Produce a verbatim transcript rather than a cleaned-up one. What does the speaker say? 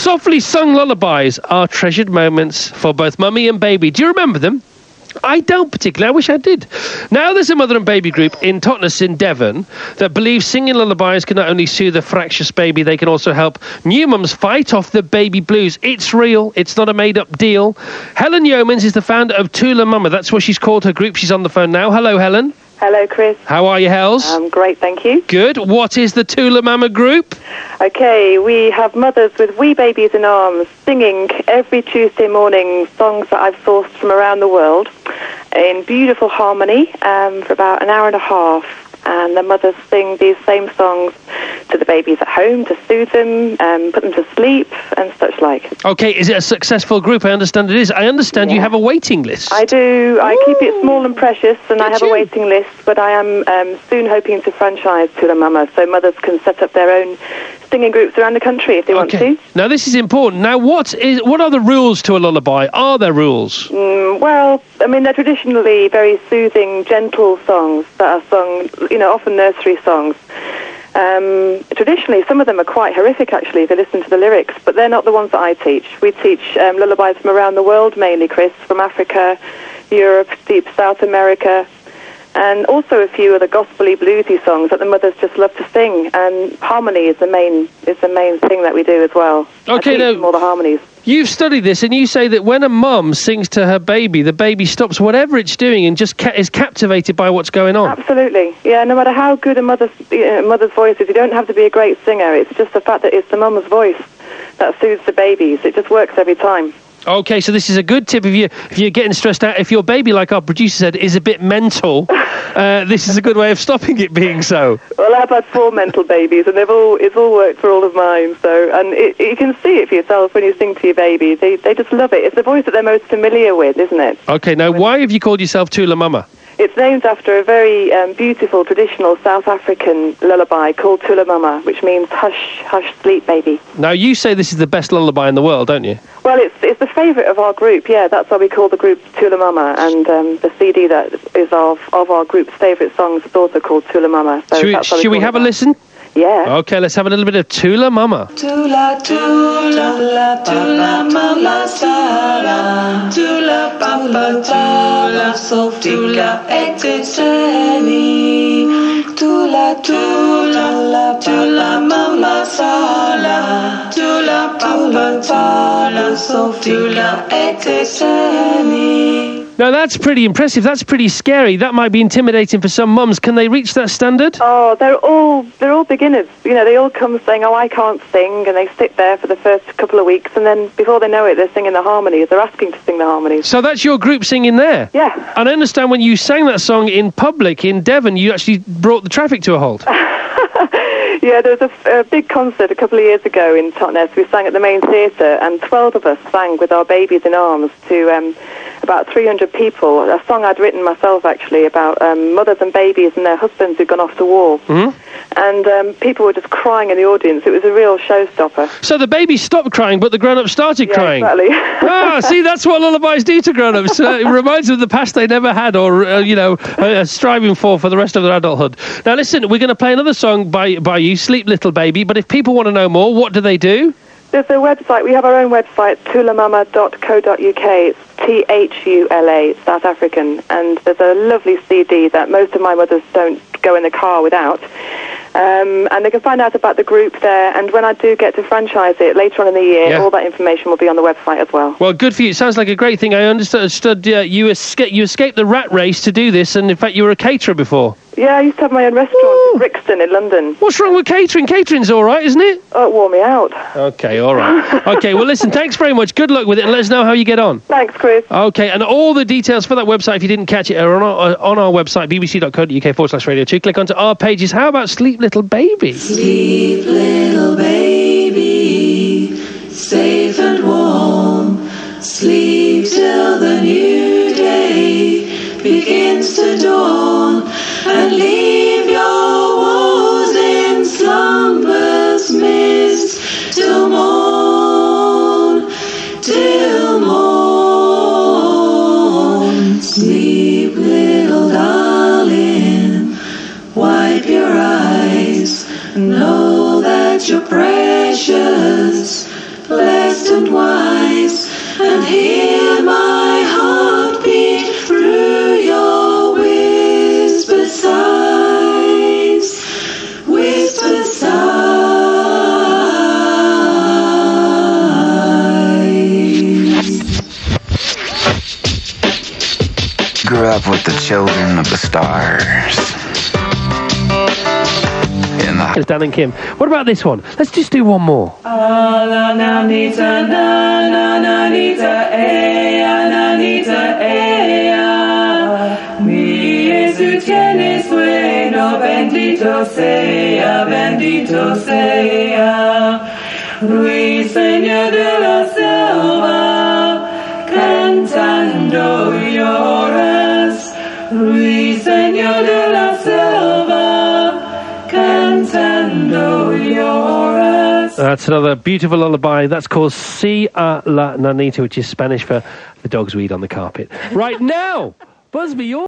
Softly sung lullabies are treasured moments for both mummy and baby. Do you remember them? I don't particularly. I wish I did. Now there's a mother and baby group in Totnes in Devon that believes singing lullabies can not only soothe a fractious baby, they can also help new mums fight off the baby blues. It's real. It's not a made-up deal. Helen Yeomans is the founder of Tula Mama. That's what she's called her group. She's on the phone now. Hello, Helen. Hello, Chris. How are you, Hels? Um, great, thank you. Good. What is the Tula Mama group? Okay, we have mothers with wee babies in arms singing every Tuesday morning songs that I've sourced from around the world in beautiful harmony um, for about an hour and a half. And the mothers sing these same songs to the babies at home to soothe them, um, put them to sleep and such like. Okay, is it a successful group? I understand it is. I understand yeah. you have a waiting list. I do. I Ooh. keep it small and precious, and Did I have you? a waiting list, but I am um, soon hoping to franchise Tula Mama so mothers can set up their own singing groups around the country if they okay. want to. Now, this is important. Now, what is what are the rules to a lullaby? Are there rules? Mm, well, I mean, they're traditionally very soothing, gentle songs that are sung, you know, often nursery songs. Um, traditionally, some of them are quite horrific, actually, if you listen to the lyrics, but they're not the ones that I teach. We teach um, lullabies from around the world, mainly, Chris, from Africa, Europe, deep South America, and also a few other gospel-y, bluesy songs that the mothers just love to sing. And harmony is the main is the main thing that we do as well. Okay, I teach now, them all the harmonies. You've studied this, and you say that when a mum sings to her baby, the baby stops whatever it's doing and just ca- is captivated by what's going on. Absolutely, yeah. No matter how good a mother's uh, mother's voice is, you don't have to be a great singer. It's just the fact that it's the mum's voice that soothes the babies. It just works every time. Okay, so this is a good tip if you if you're getting stressed out. If your baby, like our producer said, is a bit mental, uh, this is a good way of stopping it being so. Well, I've had four mental babies, and they've all it's all worked for all of mine. So, and it, you can see it for yourself when you sing to your baby. They they just love it. It's the voice that they're most familiar with, isn't it? Okay, now why have you called yourself Tula Mama? It's named after a very um, beautiful traditional South African lullaby called Tula Mama, which means hush, hush, sleep, baby. Now, you say this is the best lullaby in the world, don't you? Well, it's it's the favourite of our group, yeah. That's why we call the group Tula Mama, and um, the C D that is of, of our group's favourite songs is also called Tula Mama. So should we, that's why we, should we call have it a that. listen? Yeah. Okay, let's have a little bit of Tula Mama. Tula, tula, tula, mama, sala. Tula, papa, tula, sofula, etiteni. Tula, tula, tula, mama, sala. Tula, papa, tula, sofula, etiteni. Now, that's pretty impressive. That's pretty scary. That might be intimidating for some mums. Can they reach that standard? Oh, they're all they're all beginners. You know, they all come saying, "Oh, I can't sing," and they sit there for the first couple of weeks, and then before they know it, they're singing the harmonies. They're asking to sing the harmonies. So that's your group singing there? Yeah. And I understand when you sang that song in public in Devon, you actually brought the traffic to a halt. Yeah, there was a, a big concert a couple of years ago in Totnes. We sang at the main theatre, and twelve of us sang with our babies in arms to um, about three hundred people. A song I'd written myself, actually, about um, mothers and babies and their husbands who'd gone off to war. Mm-hmm. And um, people were just crying in the audience. It was a real showstopper. So the baby stopped crying, but the grown-ups started Yeah, crying. exactly. Ah, see, that's what lullabies do to grown-ups. Uh, it reminds them of the past they never had or, uh, you know, uh, striving for for the rest of their adulthood. Now, listen, we're going to play another song by, by you, Sleep Little Baby, but if people want to know more, what do they do? There's a website. We have our own website, tulamama dot co dot uk. It's T H U L A, South African. And there's a lovely C D that most of my mothers don't go in the car without. Um, and they can find out about the group there. And when I do get to franchise it later on in the year, Yeah. all that information will be on the website as well. Well, good for you. It sounds like a great thing. I understood uh, you, esca- you escaped the rat race to do this, and in fact, you were a caterer before. Yeah, I used to have my own restaurant Woo. in Brixton in London. What's wrong with catering? Catering's all right, isn't it? Oh, it wore me out. Okay, all right. Okay, well, listen, thanks very much. Good luck with it, and let us know how you get on. Thanks, Chris. Okay, and all the details for that website, if you didn't catch it, are on our, on our website, bbc dot co dot uk forward slash radio two. Click onto our pages. How about Sleep Little Baby? Sleep, little baby, safe and warm. Sleep till the new day begins to dawn, and leave your woes in slumber's mist till morn, till morn. Sleep, little darling, wipe your eyes, know that you're precious. Let and wise, and hear my heart beat through your whispered sighs, whispered sighs. Grew up with the children of the stars. In the It's Dan and Kim. What about this one? Let's just do one more. Ala nanita na na nanita ea nanita ea. Mi Jesu tienes bueno, bendito sea, bendito sea. Ruiseñor de la selva, cantando lloras. Ruiseñor de la selva, cantando lloras. That's another beautiful lullaby. That's called Si a la Nanita, which is Spanish for the dogs we eat on the carpet. Right now, Busby, you're